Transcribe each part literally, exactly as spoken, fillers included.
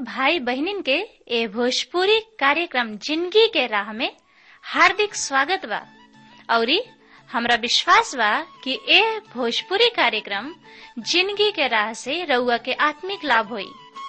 भाई बहनिन के ए भोजपुरी कार्यक्रम जिंदगी के राह में हार्दिक स्वागत बा। औरी हमरा विश्वास बा कि ए भोजपुरी कार्यक्रम जिंदगी के राह से रउआ के आत्मिक लाभ होई।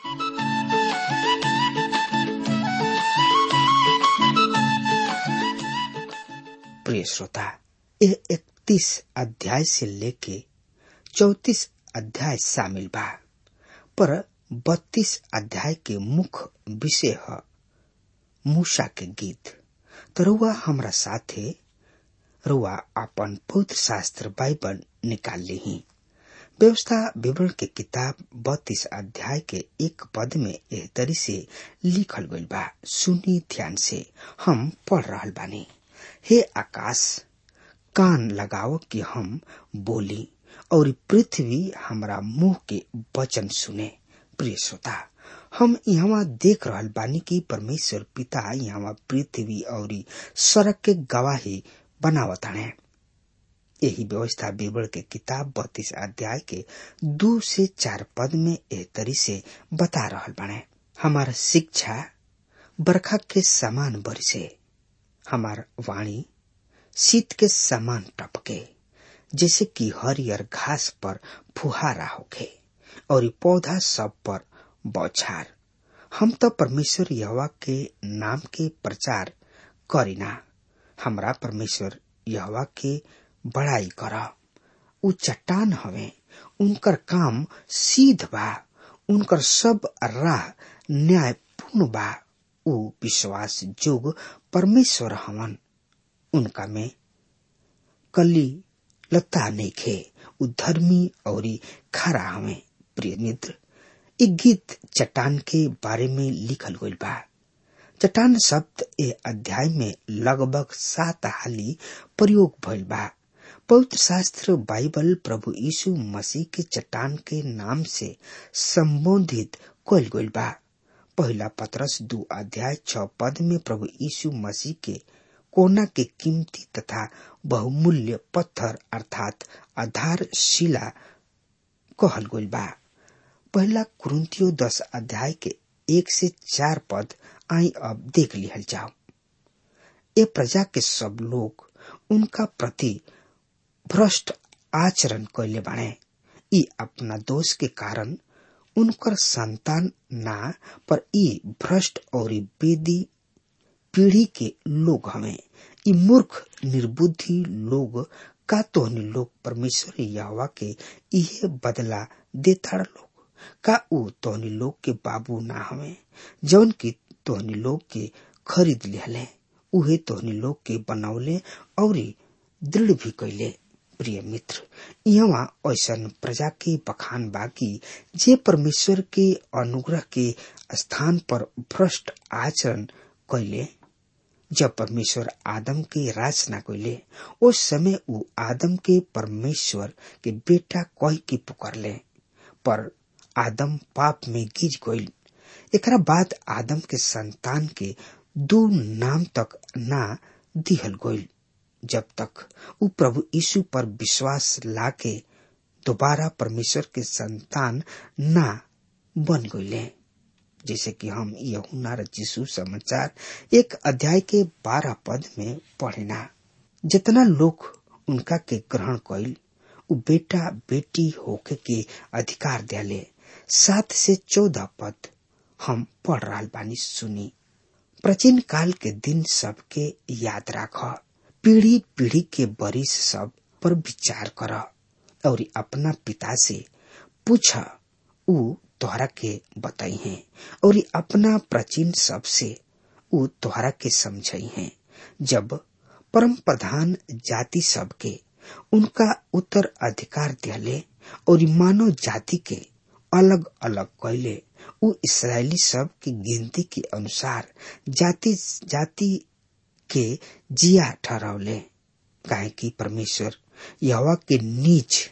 प्रिय श्रोता, यह इकतीस अध्याय से लेके चौतीस अध्याय शामिल बा, पर बत्तीस अध्याय के मुख्य विषय है मूसा के गीत। तो रुआ हमरा साथे रुआ अपन पवित्र शास्त्र बाइबल निकाल ली। व्यवस्था विवरण के किताब बत्तीस अध्याय के एक पद में एह तरी से लिखल गइल बा। सुनी ध्यान से, हम पढ़ रहल बानी। हे आकाश, कान लगाओ कि हम बोली, और पृथ्वी हमरा मुंह के वचन सुने। प्रिय श्रोता, हम यहाँ देख रहल बानी कि परमेश्वर पिता यहाँ पृथ्वी और सड़क के गवाही बनावत है। यही व्यवस्था विवरण के किताब बत्तीस अध्याय के दो से चार पद में एह तरी से बता रहल बाने। हमार शिक्षा बरखा के समान बरसे, हमार वाणी शीत के समान टपके, जैसे कि हरियर घास पर फुहारा होखे और पौधा सब पर बौछार। हम तो परमेश्वर यहोवा के नाम के प्रचार करीना। हमरा परमेश्वर यहोवा के बड़ाई करा। उ चट्टान हवे, उनकर काम सीध बा, उनकर सब राह न्यायपूर्ण बा। उ विश्वास जोग परमेश्वर हवन, उनका में कली लता नइखे। उ धर्मी और खरा हवे। प्रिय मित्र, इ गीत चट्टान के बारे में लिखल गइल बा। चट्टान शब्द ए अध्याय में लगभग सात हाली प्रयोग भइल बा। पवित्र शास्त्र बाइबल प्रभु यीशु मसीह के चट्टान के नाम से संबोधित कइल गइल बा। पहला पतरस दो अध्याय छह पद में प्रभु यीशु मसीह के कोना के कीमती तथा बहुमूल्य पत्थर अर्थात आधारशिला कहल गइल बा। पहला कुरिन्थियो दस अध्याय के एक से चार पद आई अब देख लिहल जाओ। ये प्रजा के सब लोग उनका प्रति भ्रष्ट आचरण कैले बाणे। ई अपना दोष के कारण उनकर संतान ना, पर ई भ्रष्ट और बेदी पीढ़ी के लोग हमें। ई मूर्ख निर्बुद्धि लोग का तोहनी लोग परमेश्वर यहोवा के इहे बदला देता लोग का उ तोहनी लोग के बाबू ना हमें, जौन की तोहनी लोग के खरीद लिहले, उहे तोहनी लोग के बनौले और दृढ़ भी कैले। प्रिय मित्र, यहाँ ऐसन प्रजा के बखान बाकी जे परमेश्वर के अनुग्रह के स्थान पर भ्रष्ट आचरण कैले। जब परमेश्वर आदम के रचना कैले, उस समय उ आदम के परमेश्वर के बेटा कह के पुकारले, पर आदम पाप में गिर गइल। एकरा बाद आदम के संतान के दो नाम तक ना दिहल गइल, जब तक उ प्रभु यीशु पर विश्वास लाके दोबारा परमेश्वर के संतान ना बन गइले। जैसे कि हम यूहन्ना रचिसु समाचार एक अध्याय के बारह पद में पढ़ेना, जितना लोग उनका के ग्रहण कइल, उ बेटा बेटी होके के अधिकार दिले। सात से चौदह पद हम पढ़ रहा बानी, सुनी। प्राचीन काल के दिन सब के याद राख, पीढ़ी पीढ़ी के बरिस सब पर विचार कर, और अपना पिता से पूछ, उ तोहरा के बताई है, और अपना प्राचीन सब से उ तोहरा के समझाई है। जब परम प्रधान जाति सब के उनका उत्तर अधिकार दिले और मानव जाति के अलग अलग कैले, उ इस्राएली सब की गिनती के अनुसार जाति जाति के जिया ठहरावले। काहे कि परमेश्वर यहोवा के नीच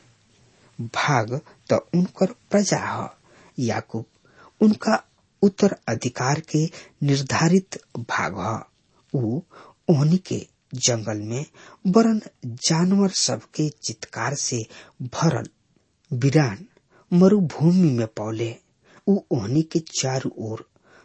भाग तो उनकर प्रजा है, याकूब उनका उत्तर अधिकार के निर्धारित भाग है। उ ओहनी के जंगल में बरन जानवर सब के चित्कार से भरल वीरान मरुभूमि में पौले। उ ओहनी के चारों ओर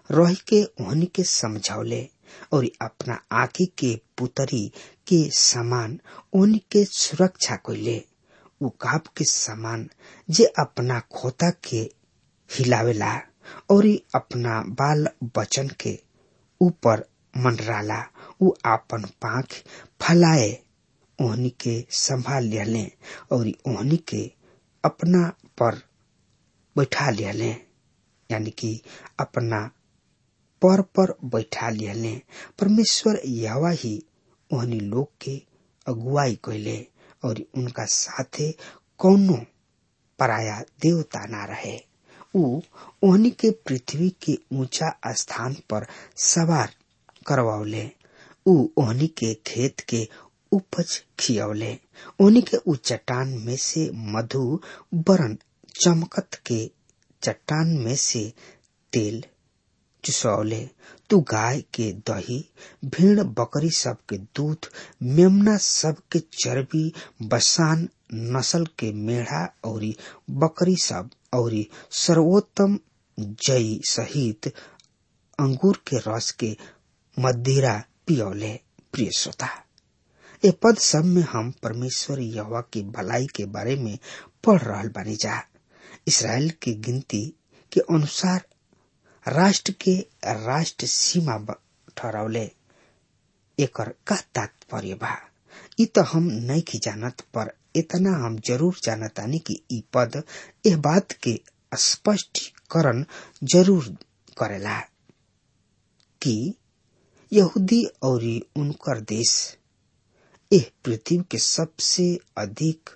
रह के ओहनी के समझौले और अपना आँखी के पुतरी के समान ओहनी के सुरक्षा कइले। उकाब के समान जे अपना खोता के हिलावेला और अपना बाल बचन के ऊपर मंडराला, उ आपन पाँख फैलाए ओहनी के संभाल लिहले और ओहनी के अपना पर बैठा लिहले, यानी कि अपना पर पर बैठा लिहले। परमेश्वर यहोवा ही ओहनी लोग के अगुवाई कइले और उनका साथे कौनो पराया देवता ना रहे। उ ओहनी के पृथ्वी के ऊंचा स्थान पर सवार करवावले। उ ओहनी के खेत के उपज खियवले। ओहनी के उ चट्टान में से मधु बरन चमकत के चट्टान में से तेल चुसवले। तू गाय के दही, भेड़ बकरी सब के दूध, मेमना सब के चर्बी, बसान नस्ल के मेढ़ा और बकरी सब और सर्वोत्तम जई सहित अंगूर के रस के मदिरा पियौले। प्रिय श्रोता, ए पद सब में हम परमेश्वर यहोवा की भलाई के बारे में पढ़ रहल बानी जा। इसराइल की गिनती के अनुसार राष्ट्र के राष्ट्र सीमा ठहरावले। एकर का तात्पर्य बा इ तो हम नहीं की जानत, पर इतना हम जरूर जानतानी कि इ पद एह बात के स्पष्टीकरण जरूर करेला कि यहूदी और उनकर देश एह पृथ्वी के सबसे अधिक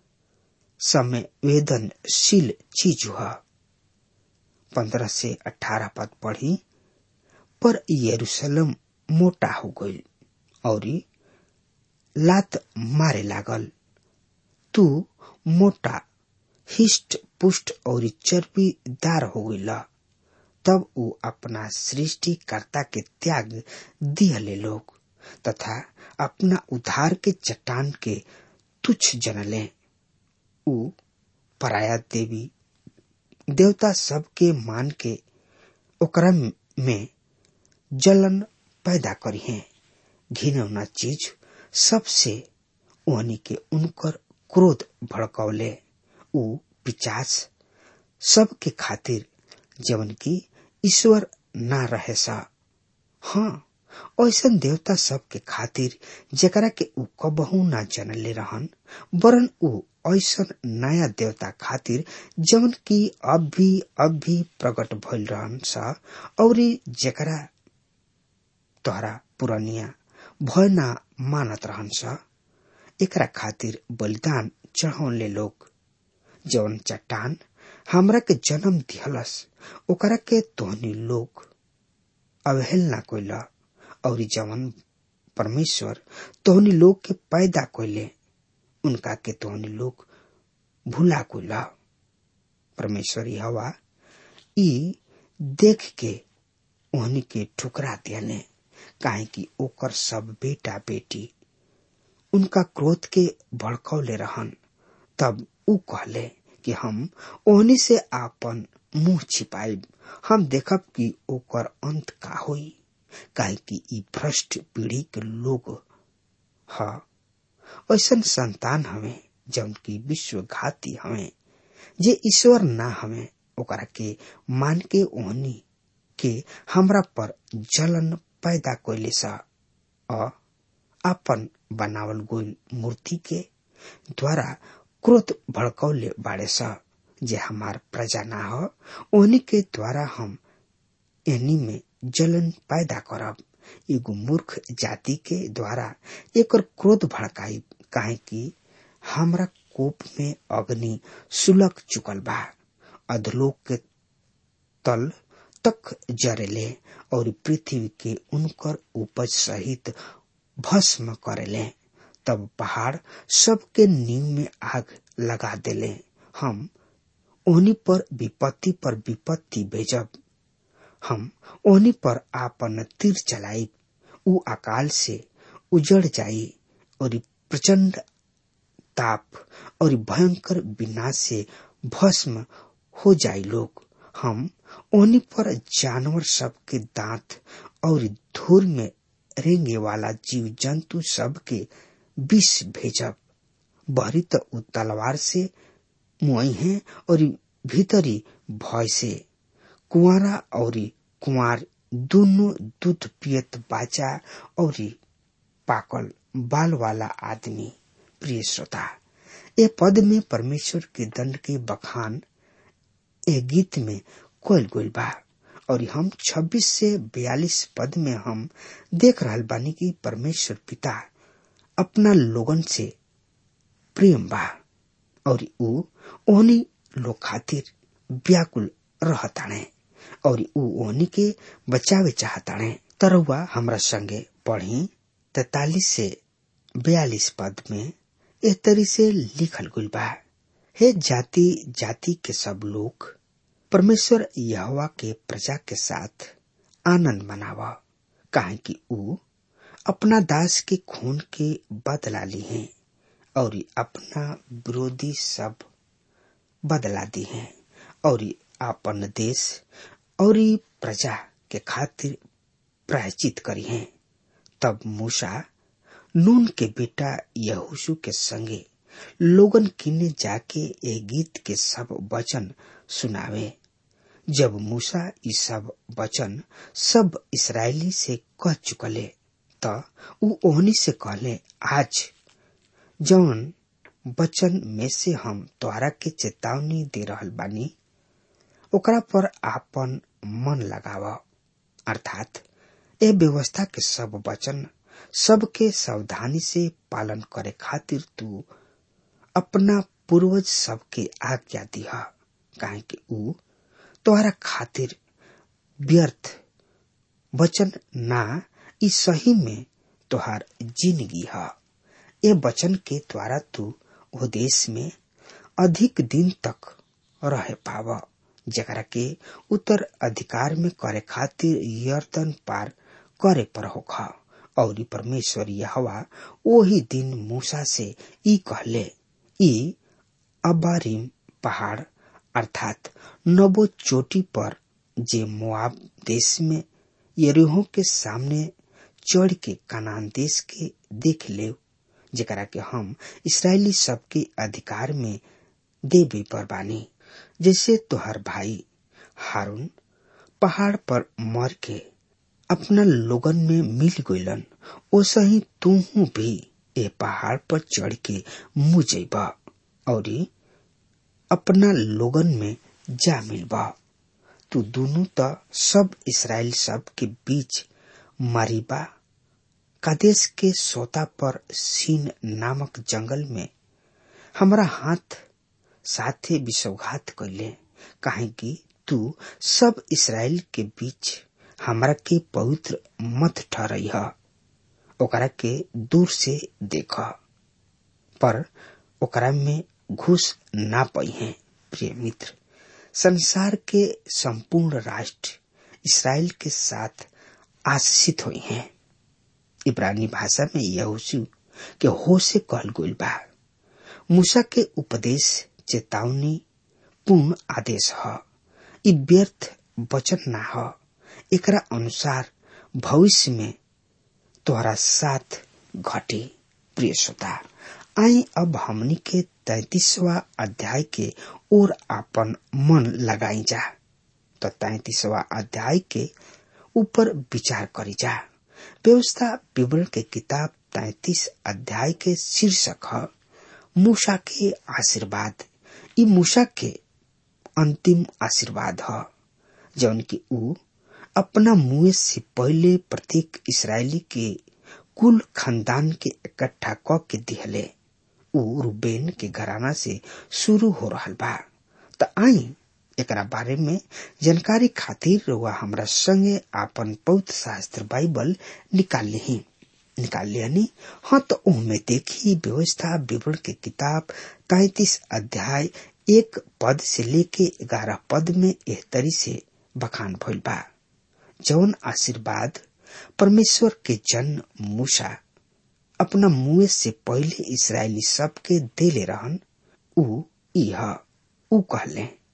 संवेदनशील चीज हुआ। पंद्रह से अठारह पद पढ़ी। पर यरूशलेम मोटा हो गई और लात मारे लागल। तू मोटा, हिष्ट पुष्ट और चर्बीदार हो गईल। तब वो अपना सृष्टिकर्ता के त्याग दिहले लोग तथा अपना उद्धार के चट्टान के तुच्छ जनले। उ पराया देवी देवता सब के मान के ओकरा में जलन पैदा करी है। घिनौना चीज सबसे ओहनी के उनकर क्रोध भड़कौले। उ पिचास सब के खातिर जवन की ईश्वर ना रहे सा, हाँ ऐसन देवता सब के खातिर जेकरा के उ कबहू ना जनले रहन, वरन उ ऐसन नया देवता खातिर जवन की अब भी अब भी प्रकट भइल रहन सा और जेकरा तोहरा पुरानिया भय ना मानत रहन सा, एकरा खातिर बलिदान चढ़ौले लोग। जवन चट्टान हमरा के जन्म दिहलस ओकरा के तोहनी लोग अवहेलना कइला और जवन परमेश्वर तोहनी लोग के पैदा कइले उनका के तोहनी लोग भूला कइला। परमेश्वर यहोवा ई देख के ओहनी के ठुकरा दियाने, काहे कि ओकर सब बेटा बेटी उनका क्रोध के भड़कौले रहन। तब उ कहले कि हम ओहनी से आपन मुंह छिपाइब, हम देखब कि ओकर अंत का होई, काहे कि ई भ्रष्ट पीढ़ी के लोग ह। ऐसन संतान हमें जौन की विश्वघाती हमें, जे ईश्वर ना हमें, ओकरा के मान के ओहनी के हमरा पर जलन पैदा कइले सा अ आपन बनावल गोल मूर्ति के द्वारा क्रोध भड़कौले बाड़े सा, जे हमार प्रजा ना हो, ओहनी के द्वारा हम एनी में जलन पैदा करब। एगो मूर्ख जाति के द्वारा एकर क्रोध भड़काई, काहे कि हमरा कोप में अग्नि सुलग चुकल बा। अधलोक के तल तक जरेले और पृथ्वी के उनकर उपज सहित भस्म करेले। तब पहाड़ सबके नींव में आग लगा देले। हम ओहनी पर विपत्ति पर विपत्ति भेजब, हम ओहनी पर आपन तीर चलाई। उ अकाल से उजड़ जाई और प्रचंड ताप और भयंकर विनाश से भस्म हो जाई लोग। हम ओहनी पर जानवर सब के दांत और धूर में रेंगे वाला जीव जंतु सब के विष भेजब। बहरी तो उ तलवार से मुआई है और भीतरी भय से कुंवारा और कुंवार दोनों दूध पियत बाचा और पाकल बाल वाला आदमी। प्रिय श्रोता, ए पद में परमेश्वर के दंड के बखान ए गीत में कोयल गोल बा और हम छब्बीस से बयालीस पद में हम देख रहल बानी कि परमेश्वर पिता अपना लोगन से प्रेम बा और ऊ ओहनी लोग खातिर व्याकुल रहताणे और ऊ ओहनी के बचावे चाहताणे। तरवा हमरा संगे पढ़ी तैतालीस से बयालीस पद में एह तरी से लिखल गुल बा, हे जाति जाति के सब लोग परमेश्वर यहोवा के प्रजा के साथ आनंद मनावा, काहे कि ऊ अपना दास के खून के बदला ली है और अपना विरोधी सब बदला दी है और अपन देश और प्रजा के खातिर प्रायश्चित करी है। तब मूसा नून के बेटा यहोशू के संगे लोगन किने जाके ए गीत के सब वचन सुनावे। जब मूसा ई सब वचन सब इस्राएली से कह चुकले त ऊ ओहनी से कहले, आज जौन वचन में से हम तोहरा के चेतावनी दे रहल बानी ओकरा पर आपन मन लगावा, अर्थात ए व्यवस्था के सब वचन सबके सावधानी से पालन करे खातिर तू अपना पूर्वज सबके आज्ञा दिहा, काहे कि ऊ तोहरा खातिर व्यर्थ वचन ना, ई सही में तोहार जिंदगी है। ए वचन के द्वारा तू ओ देश में अधिक दिन तक रह पावा, जकरा के उत्तर अधिकार में करे खातिर यर्दन पार करे पर होखा। और परमेश्वर यहोवा ओही दिन मूसा से ई कहले, ई अबारीम पहाड़ अर्थात नबो चोटी पर जे मोआब देश में यरीहो के सामने चढ़ के कनान देश के देख ले, जेकरा के हम इस्राएली सब के अधिकार में देवे पर बानी। जैसे तोहर भाई हारून पहाड़ पर मर के अपना लोगन में मिल गईलन, ओसा ही तूहू भी ए पहाड़ पर चढ़ के मुजैबा और अपना लोगन में जा मिलबा। तू दोनों त सब इसराइल सब के बीच मारीबा कादेश के सोता पर सीन नामक जंगल में हमरा हाथ साथे विश्वासघात कैले, काहे कि तू सब इसराइल के बीच हमरा के पवित्र मत ठहरई है, ओकरा के दूर से देख पर ओकरा में घुस ना पाई है। प्रिय मित्र, संसार के संपूर्ण राष्ट्र इसराइल के साथ आशीषित हुई हैं। इब्रानी भाषा में यहोशू के हो से कहल गइल बा। मूसा के उपदेश चेतावनी पूर्ण आदेश है, ई व्यर्थ वचन ना है। एकरा अनुसार भविष्य में तोहरा साथ घटे। प्रिय श्रोता, आई अब हमनी के तैतीसवा अध्याय के ओर आपन मन लगाई जा, तो तैतीसवा अध्याय के ऊपर विचार करी जा। व्यवस्था विवरण के किताब तैतीस अध्याय के शीर्षक है मूसा के आशीर्वाद। ई मूसा के अंतिम आशीर्वाद है, जौन की ऊ अपना मुँह से पहले प्रत्येक इसराइली के कुल खानदान के इकट्ठा क के दिहले। ऊ रूबेन के घराना से शुरू हो रहल बा। त आई एकरा बारे में जानकारी खातिर रउआ हमरा संगे आपन पवित्र शास्त्र बाइबल निकाल लिही निकाल लियानी हाँ, तो उनमें देखी व्यवस्था विवरण के किताब तैतीस अध्याय एक पद से लेके ग्यारह पद में एह तरी से बखान भइल बा। जौन आशीर्वाद परमेश्वर के जन मूसा अपना मुँह से पहले इसराइली सब के देले रहन, ऊ इहा ऊ कहले,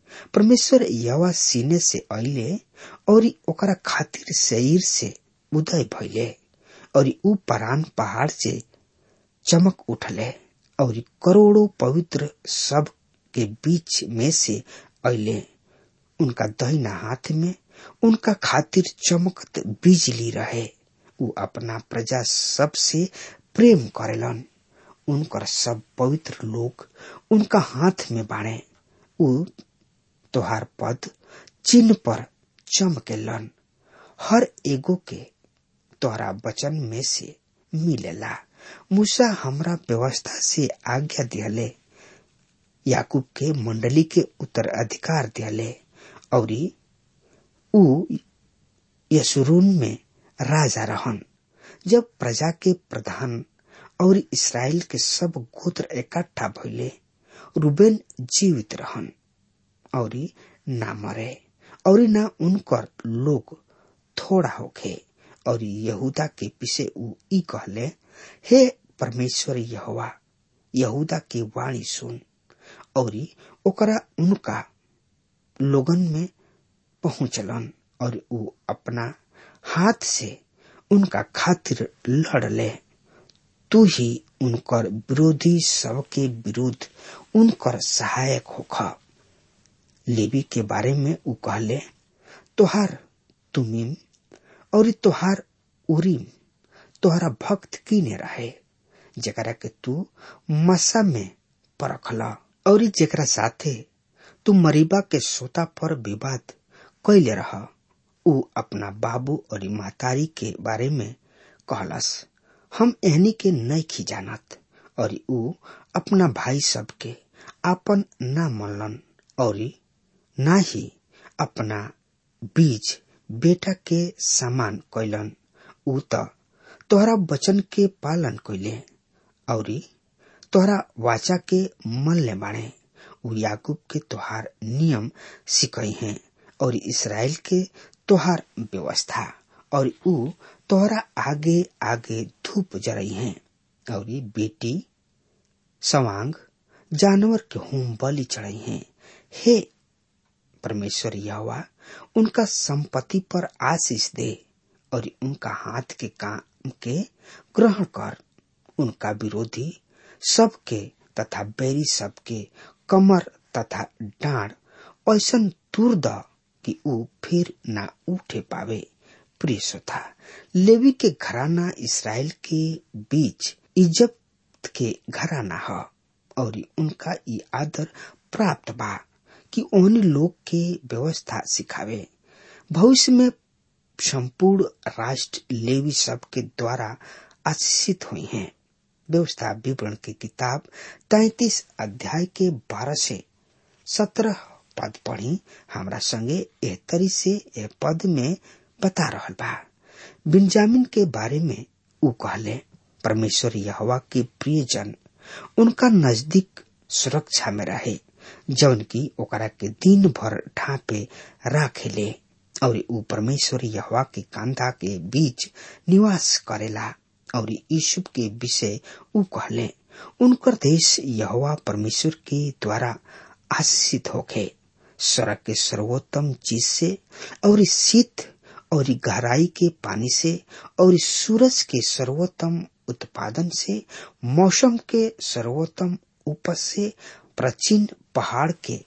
परमेश्वर यहोवा सीने से अइले और ओकरा खातिर शरीर से उदय भइले और ऊ परान पहाड़ से चमक उठले और करोड़ों पवित्र सब के बीच में से अइले। उनका दाहिना हाथ में उनका खातिर चमकत बिजली रहे। ऊ अपना प्रजा सब से प्रेम करेलन। उनकर सब पवित्र लोग उनका हाथ में बाणे। ऊ तोहार पद चिन्ह पर चमकेलन। हर एगो के तोहरा वचन में से मिलेला। मूसा हमरा व्यवस्था से आज्ञा दिहले, याकूब के मंडली के उत्तराधिकार दिहले और ऊ यशुरून में राजा रहन। जब प्रजा के प्रधान और इस्राएल के सब गोत्र इकट्ठा भइले, रूबेन जीवित रहन और ना मरे और ना उनकर लोग थोड़ा होखे। और यहूदा के पीछे ऊ ई कहले, हे परमेश्वर यहोवा, यहूदा की वाणी सुन और ओकरा उनका लोगन में पहुंचलन और ऊ अपना हाथ से उनका खातिर लड़ले। तू ही उनकर विरोधी सबके विरुद्ध उनकर सहायक होखा। लेवी के बारे में ऊ कहले, तोहार तुमीम और तोहार उरीम तोहरा भक्त कीने रहे, जेकरा के तू मसा में परखला और जेकरा साथे तू मरीबा के सोता पर विवाद कैले रहा। ऊ अपना बाबू और महतारी के बारे में कहलस, हम एहनी के नइखी जानत। और ऊ अपना भाई सब के आपन ना मनलन और ना ही अपना बीज बेटा के समान कैलन। ऊ त तोहरा वचन के पालन कैले और तोहरा वाचा के मन ले बाणे। ऊ याकूब के तोहार नियम सिकई हैं और इसराइल के तोहार व्यवस्था। और ऊ तोहरा आगे आगे धूप जरई हैं और बेटी सवांग जानवर के होम बलि चढ़ई हैं। हे परमेश्वर यहोवा, उनका संपत्ति पर आशीष दे और उनका हाथ के काम के ग्रहण कर। उनका विरोधी सबके तथा बैरी सबके कमर तथा डांड ऐसन दूर द कि ऊ फिर ना उठे पावे। प्रिय श्रोता, लेवी के घराना इसराइल के बीच इज्जत के घराना है और उनका ये आदर प्राप्त बा कि ओहनी लोग के व्यवस्था सिखावे। भविष्य में संपूर्ण राष्ट्र लेवी सब के द्वारा आशीषित हुई हैं। व्यवस्था विवरण की किताब तैतीस अध्याय के बारह से सत्रह पद पढ़ी हमरा संगे एह तरी से एह पद में बता रहल बा। बिन्जामिन के बारे में ऊ कहले, परमेश्वर यहोवा के प्रिय जन उनका नजदीक सुरक्षा में रहे, जौन की ओकरा के दिन भर ढांपे राखेले और ऊ परमेश्वर यहोवा के कांधा के बीच निवास करेला। और यूसुफ के विषय ऊ कहले, उनकर देश यहोवा परमेश्वर के द्वारा आशीषित होखे। स्वर्ग के सर्वोत्तम चीज से और शीत और गहराई के पानी से और सूरज के सर्वोत्तम उत्पादन से, मौसम के सर्वोत्तम उपज से, प्राचीन पहाड़ के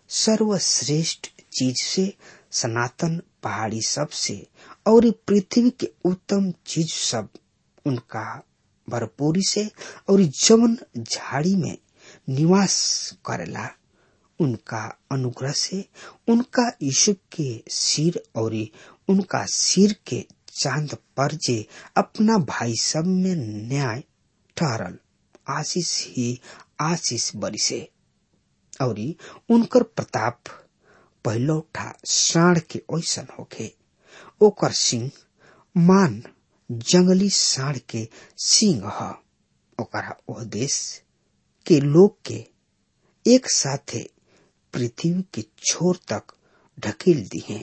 सर्वश्रेष्ठ चीज से, सनातन पहाड़ी सब से और पृथ्वी के उत्तम चीज सब उनका भरपूरी से और जवन झाड़ी में निवास करेला उनका अनुग्रह से, उनका यूसुफ के सिर और उनका सिर के चांद पर जे अपना भाई सब में न्याय ठहरल, आशीष ही आशीष बरिसे। और उनकर प्रताप पहलौठा साढ़ के ओइसन होखे। ओकर सिंह मान जंगली साढ़ के सिंह ह। ओकरा ओह देश के लोग के एक साथे पृथ्वी के छोर तक ढकेल दिए।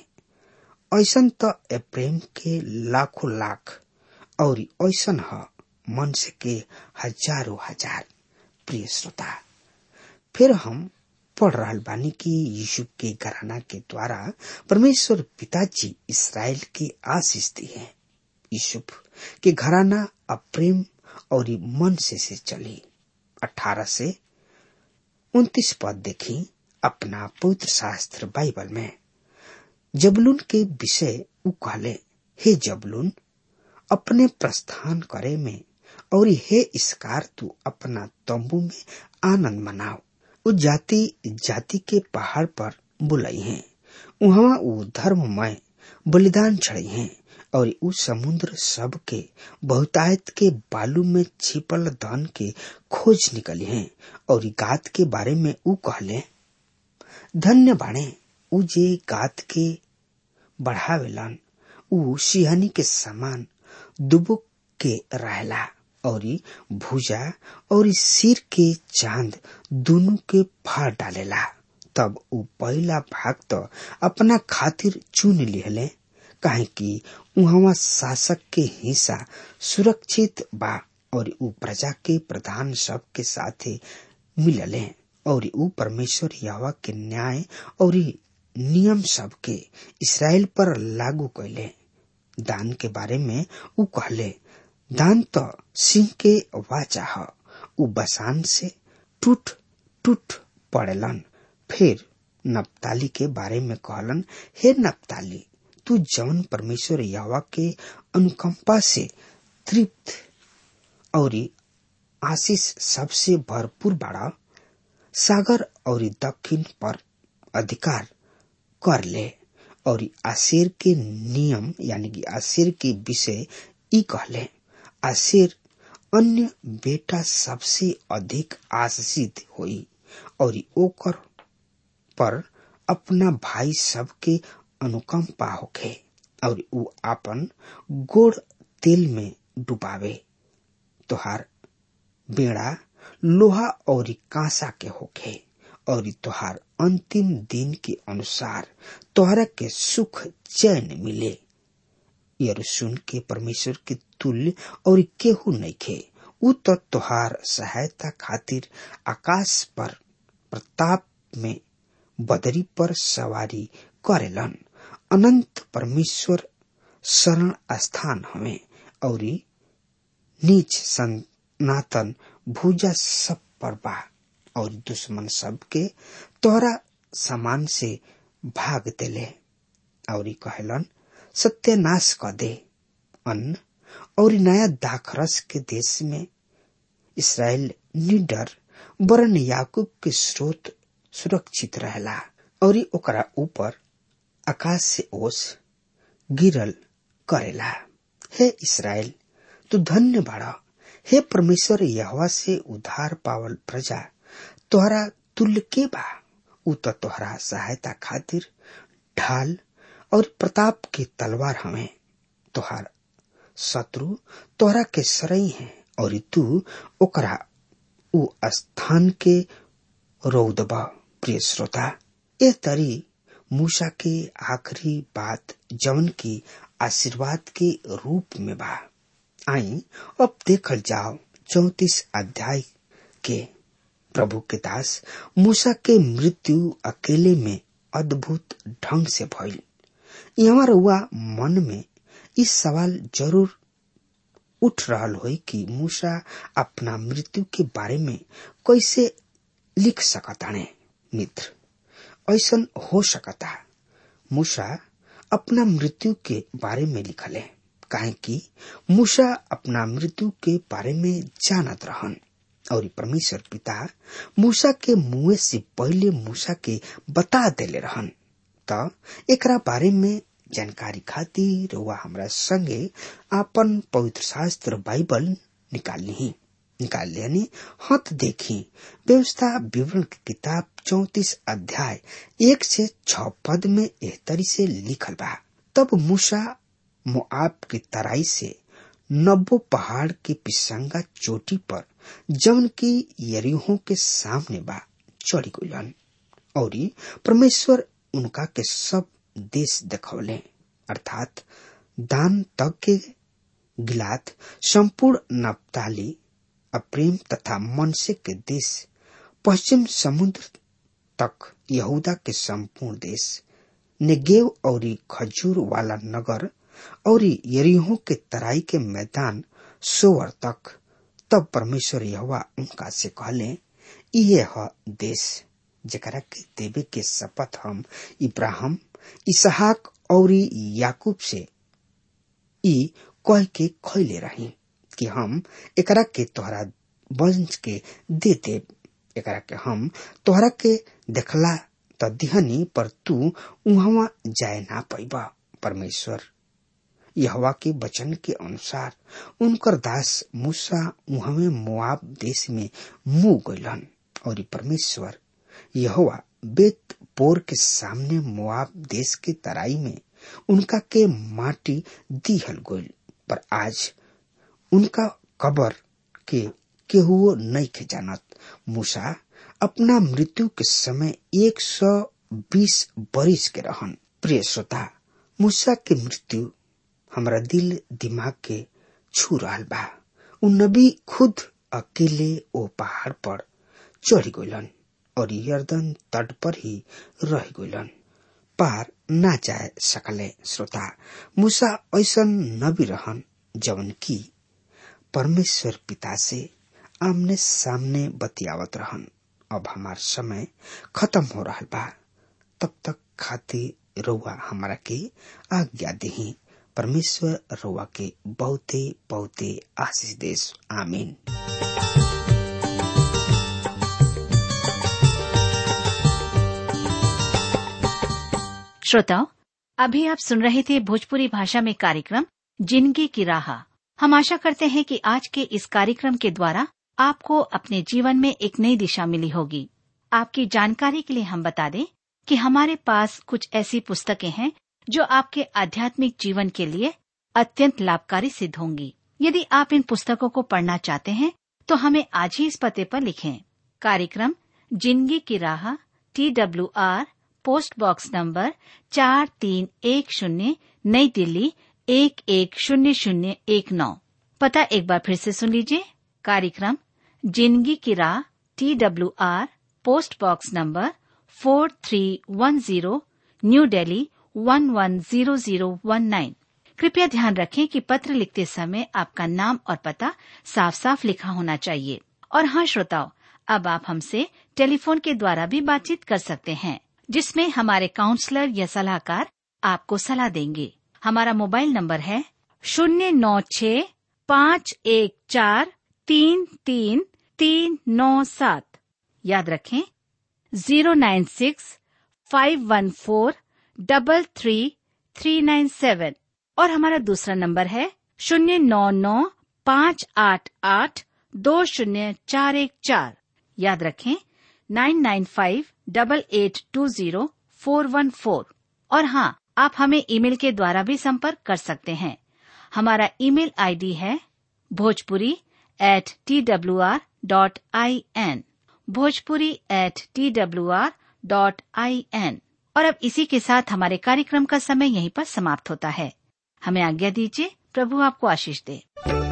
ऐसन त एप्रेम के लाखों लाख और ऐसन ह मनुष्य के हजारों हजार। प्रिय श्रोता, फिर हम पढ़ रहल बानी कि यूसुफ के घराना के द्वारा परमेश्वर पिताजी इसराइल की आशीष दी है। यूसुफ के घराना अब प्रेम और मन से से चली। अठारह से उन्तीस पद देखी अपना पवित्र शास्त्र बाइबल में। जबलून के विषय उ कहले, हे जबलून अपने प्रस्थान करे में, और हे इसकार तू अपना तंबू में आनंद मनाओ। उ जाति जाति के पहाड़ पर बुलाई हैं, वहाँ उ धर्ममय बलिदान चढ़ी हैं, और उ समुद्र सब के बहुतायत के बालू में छिपल धन के खोज निकली हैं। और गात के बारे में उ कहले, धन्य बाणे उ जे गात के बढ़ावेलन, उ सिंहनी के समान दुबुक के रहेला, और भुजा और सिर के चांद दोनों के फाड़ डालेला। तब उ पहला भाग तो अपना खातिर चुन लिहले, काहे कि उहवा शासक के हिस्सा सुरक्षित बा, और उ प्रजा के प्रधान सब के साथे मिलले, और उ परमेश्वर यहोवा के न्याय और नियम सब के इसराइल पर लागू कैले। दान के बारे में उ कहले, दान तो सिंह के वाचा ह, उ बसान से टूट टूट पड़ेलन। फिर नप्ताली के बारे में कहलन, हे नप्ताली तू जौन परमेश्वर यहोवा के अनुकंपा से तृप्त और आशीष सबसे भरपूर बाड़ा, सागर और दक्षिण पर अधिकार कर ले। और आशेर के नियम यानी कि आशेर के विषय ई कहले, आशेर अन्य बेटा सबसे अधिक आशीषित होई, और ओकर पर अपना भाई सब के अनुकंपा होखे, और उ आपन गोड़ तेल में डुबावे। तोहार बेड़ा लोहा और कांसा के होखे, और तोहार अंतिम दिन के अनुसार तोहरा के सुख चैन मिले। यरूशलेम के परमेश्वर के तुल्य और केहू नइखे। उ तो तोहार सहायता खातिर आकाश पर प्रताप में बदरी पर सवारी करेलन। अनंत परमेश्वर शरण स्थान हमें, और नीच सनातन भुजा सब पर बा, और दुश्मन सब के तोहरा समान से भाग देले। और कहलन, सत्यानाश क दे। अन्न और नया दाखरस के देश में इसराइल निडर वरन याकूब के स्रोत सुरक्षित रहेला, और ओकरा ऊपर आकाश से ओस गिरल करेला। हे इसराइल तू धन्य बाड़ा। हे परमेश्वर यहोवा से उद्धार पावल प्रजा तोहरा तुल्य के बा। उ तो तोहरा सहायता खातिर ढाल और प्रताप की तलवार हमें। तोहार शत्रु तोहरा के सरई है, और तू ओकरा उ स्थान के रौदबा। प्रिय श्रोता, ए तरी मूसा के आखिरी बात जवन की आशीर्वाद के रूप में बा। आई अब देखल जाओ चौतीस अध्याय के। प्रभु के दास मूसा के मृत्यु अकेले में अद्भुत ढंग से भइल। यहाँ रउआ मन में इस सवाल जरूर उठ रहल होई कि मूसा अपना मृत्यु के बारे में कैसे लिख सकताने। मित्र, ऐसन हो सकता मूसा अपना मृत्यु के बारे में लिखले, काहे कि मूसा अपना मृत्यु के बारे में जानत रहन, और परमेश्वर पिता मूसा के मुँह से पहले मूसा के बता देले रहन। त एकरा बारे में जानकारी खातिर वह हमरा संगे आपन पवित्र शास्त्र बाइबल निकाल ली निकाल लियानी हत देखी व्यवस्था विवरण की किताब चौतीस अध्याय एक से छह पद में एह तरी से लिखल बा। तब मूसा मोआब की तराई से नब्बो पहाड़ की पिसंगा चोटी पर जौन की यरीहो के सामने बा चढ़ी गइलन, और परमेश्वर उनका के सब देश देखौले, अर्थात दान तक के गिलाद, संपूर्ण नप्ताली, अप्रेम तथा मनसे के देश, पश्चिम समुद्र तक यहूदा के संपूर्ण देश, नेगेव और खजूर वाला नगर और यरीहो के तराई के मैदान सोवर तक। तब परमेश्वर यहोवा उनका से कहले, इहे ह देश जेकरा के देवे के शपथ हम इब्राहिम, इसहाक और याकूब से ई कह के खैले रही कि हम एकरा के तोहरा वंश के दे देब। एकरा के हम तोहरा के देखला त दिहनी, पर तू उहवा जाए ना पैबा। परमेश्वर यहोवा के वचन के अनुसार उनकर दास मूसा उहवे मोआब देश में मुँह गइलन और परमेश्वर यहोवा बेत पोर के सामने मोआब देश के तराई में उनका के माटी दिहल गइल। पर आज उनका कबर के केहुओ नहीं के जानत। मूसा अपना मृत्यु के समय एक सौ बीस बरिस के रहन। प्रिय श्रोता, मूसा के मृत्यु हमारा दिल दिमाग के छू रहल बा। उ नबी खुद अकेले ओ पहाड़ पर चढ़ गइलन और यर्दन तट पर ही रह गइलन, पार ना जाए सकले। श्रोता, मूसा ऐसन नबी रहन जवन की परमेश्वर पिता से आमने सामने बतियावत रहन। अब हमार समय खत्म हो रहा बा, तब तक खातिर रउआ हमारा के आज्ञा देही। परमेश्वर रउआ के बहुते बहुते आशीष देश। आमीन। श्रोताओ, अभी आप सुन रहे थे भोजपुरी भाषा में कार्यक्रम जिंदगी की राह। हम आशा करते हैं कि आज के इस कार्यक्रम के द्वारा आपको अपने जीवन में एक नई दिशा मिली होगी। आपकी जानकारी के लिए हम बता दें कि हमारे पास कुछ ऐसी पुस्तकें हैं जो आपके आध्यात्मिक जीवन के लिए अत्यंत लाभकारी सिद्ध होंगी। यदि आप इन पुस्तकों को पढ़ना चाहते हैं तो हमें आज ही इस पते पर लिखें। कार्यक्रम जिंदगी की राह, T W R, post box number चार तीन एक शून्य, नई दिल्ली एक एक शून्य शून्य एक नौ। पता एक बार फिर से सुन लीजिए। कार्यक्रम जिंदगी की राह, T W R, post box number four three one zero, new Delhi one one zero zero one nine. कृपया ध्यान रखें कि पत्र लिखते समय आपका नाम और पता साफ साफ लिखा होना चाहिए। और हाँ श्रोताओ, अब आप हमसे टेलीफोन के द्वारा भी बातचीत कर सकते हैं, जिसमें हमारे काउंसलर या सलाहकार आपको सलाह देंगे। हमारा मोबाइल नंबर है शून्य नौ छ पाँच एक चार तीन तीन तीन नौ सात। याद रखें zero nine six five one four double three three nine seven. और हमारा दूसरा नंबर है शून्य नौ नौ पाँच आठ आठ दो शून्य चार एक चार। याद रखें nine nine five double eight two zero four one four. और हाँ, आप हमें ईमेल के द्वारा भी संपर्क कर सकते हैं। हमारा ईमेल आईडी है Bhojpuri at T W R dot I N, Bhojpuri at T W R dot I N. और अब इसी के साथ हमारे कार्यक्रम का समय यहीं पर समाप्त होता है। हमें आज्ञा दीजिए। प्रभु आपको आशीष दे।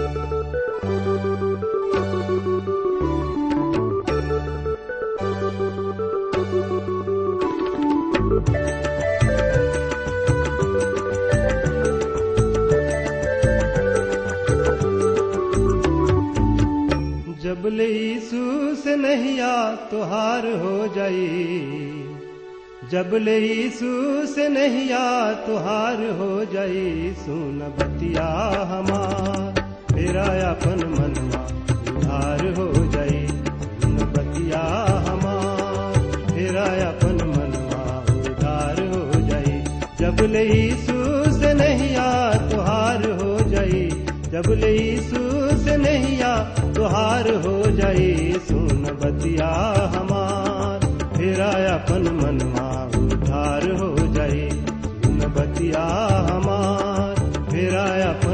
जब ले यीशु से नहिया तुहार हो जाई, जब ले यीशु से नहिया तुहार हो जाई। सुन बतिया हमार मेरा अपन मनवा उधार हो जाई। सुन बतिया हमार मेरा अपन मनवा उधार हो जाई। जब ले यीशु से नहिया तुहार हो जाई, जब ले यीशु से नहिया तुहार हो जाई। सुन बतिया हमार मेरा अपन मनवा उधार हो जाई। सुन बतिया हमार मेरा अपन